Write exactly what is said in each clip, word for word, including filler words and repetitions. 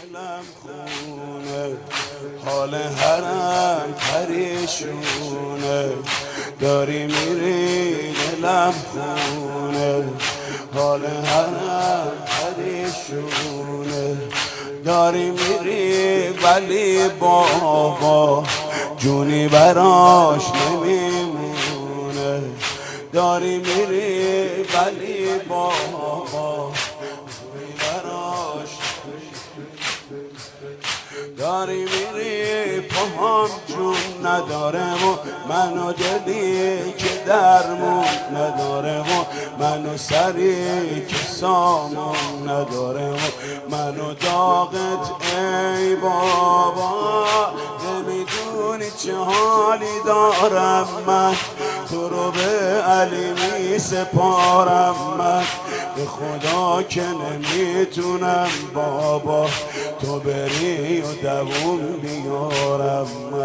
دلم خونه، حال حرم پریشونه، داری میری دلم خونه، حال حرم پریشونه، داری میری ولی بابا جونی براش نمیمونه، داری میری ولی بابا جونی براش، داری میری پاهم جون نداره و منو دلی که درمون نداره و منو سری که سامون نداره و منو داغت ای بابا، نمیدونی چه حالی دارم من، تو رو به علی می سپارم من، به خدا که نمیتونم بابا تو بری و دووم بیارم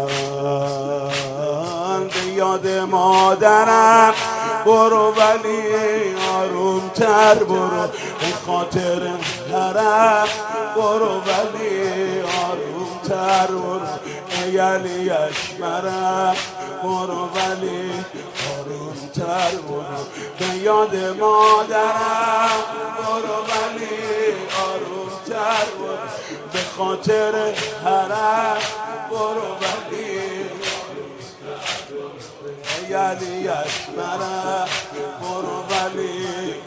من، به یاد مادرم برو ولی آروم تر برو، به خاطر حرم برو ولی آروم تر برو، ای علی اکبرم برو ولی آروم تر برو، به یاد مادرم برو ولی آروم تر برو، به خاطر حرم برو ولی ای علی اکبرم برو ولی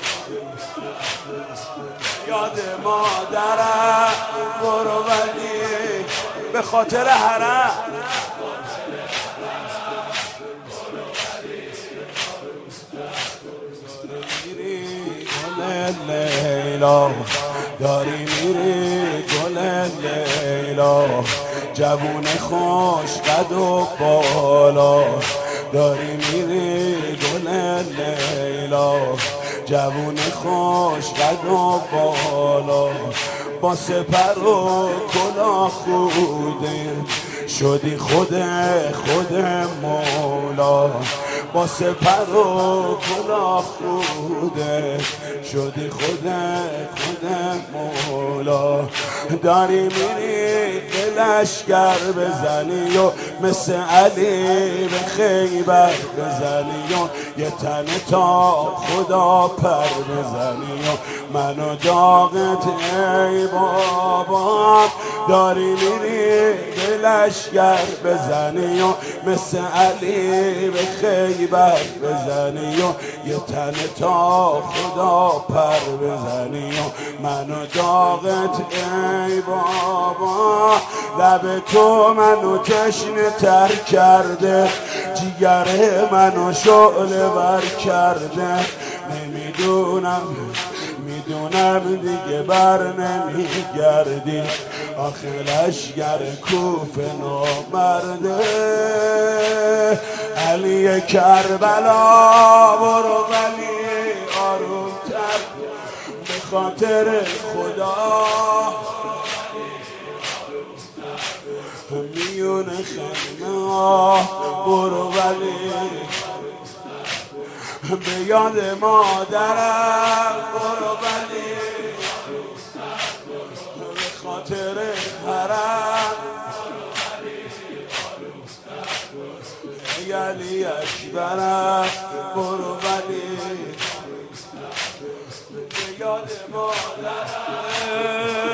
یاد مادرم برو ولی به خاطر حرم. لیلا داری میری گل لیلا، جوون خوش قد و بالا، داری میری گل لیلا، جوون خوش قد و بالا، با سپر و کلاه خوده شدی خود خود مولا، با سپر و کلاه خوده شدی خود خود مولا، داری میری لشگر بزنی و مثل علی به خیبر بزنی و یه تن تا خدا پر بزنی و منو داغت ای بابا، داری میری لشگر بزنی و مثل علی به خیبر بزنی و یه تن تا خدا پر بزنی و منو داغت ای بابا، لب تو منو تشنه تر کرده، جیگر منو شعله ور کرده، نمیدونم میدونم دیگه بر نمیگردی، آخه لشگر کوفه نامرده، علی کربلا برو ولی آروم تر، به خاطر خدا میون خیمه برو ولی به یاد مادرم برو ولی به خاطر حرم ای علی اکبرم برو ولی به یاد مادرم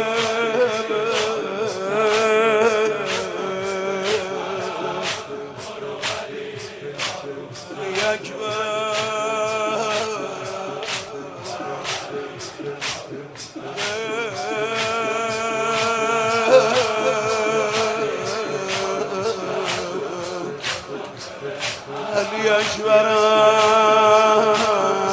علی اکبرم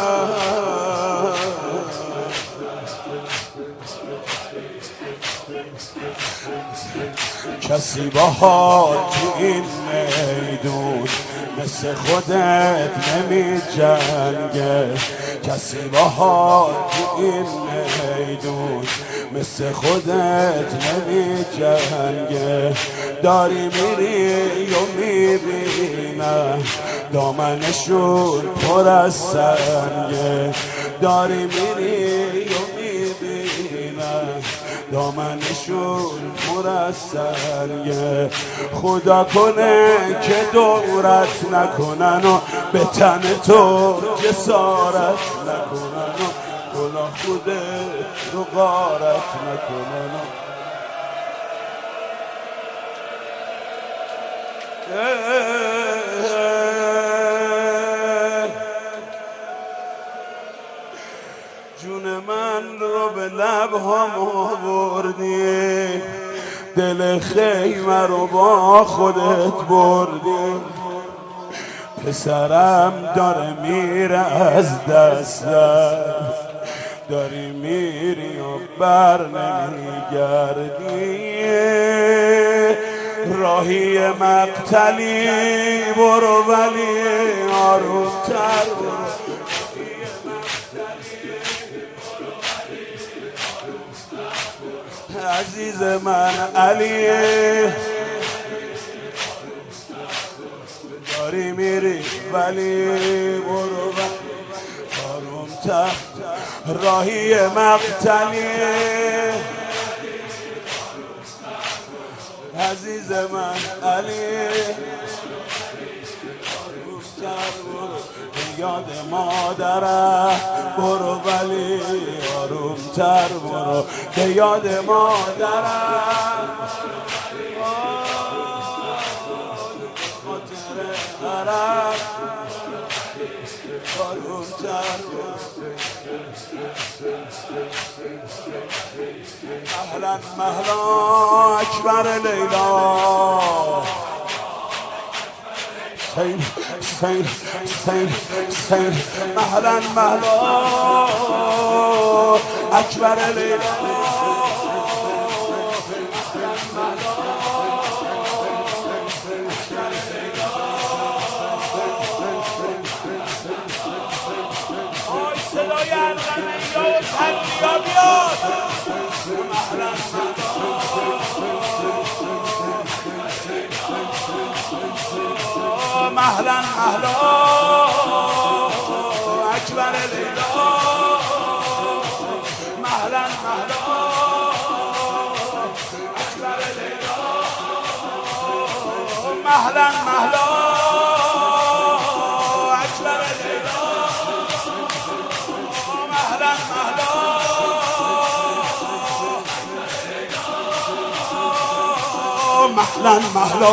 کسی باهات تو این میدون مثل خودت نمی جنگه، کسی باهات تو این میدون مثل خودت نمی جنگه، داری میری و میبینم دامنشون پر از سنگه، داری میری و میبینم دامنشون مرسل. خدا کنه که دورت نکنن و به تن تو جسارت نکنن و گناه خوده رو غارت نکنن. جون من رو به لبهام آوردی، دل خیمه رو با خودت بردی. پسرم داره میره از دستم، داری میری و بر نمیگردی. راهی مقتلی برو ولی آرومتر برو. عزیز من علی داری میری ولی برو آرومتر. راهی مقتلی عزیز من علی آرومتر برو. یاد مادرم برو ولی آرومتر برو. به یاد مادرم آرومتر برو. مهلا مهلا اکبر لیلا، سین سین سین سین. مهلا مهلا اکبر لیلا، صدای ارغنیا و تنبیا بیاد. مهلا مهلا مهلا اکبر لیلا، مهلا مهلا اکبر لیلا، مهلا مهلا اکبر لیلا، مهلا مهلا مهلا مهلا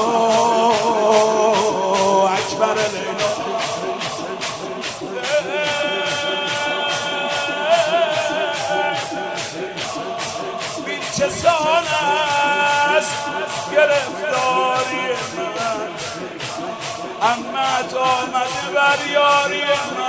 اکبر لیلا. بین چه سان است گرفتاری من، امت آمده بر یاری من.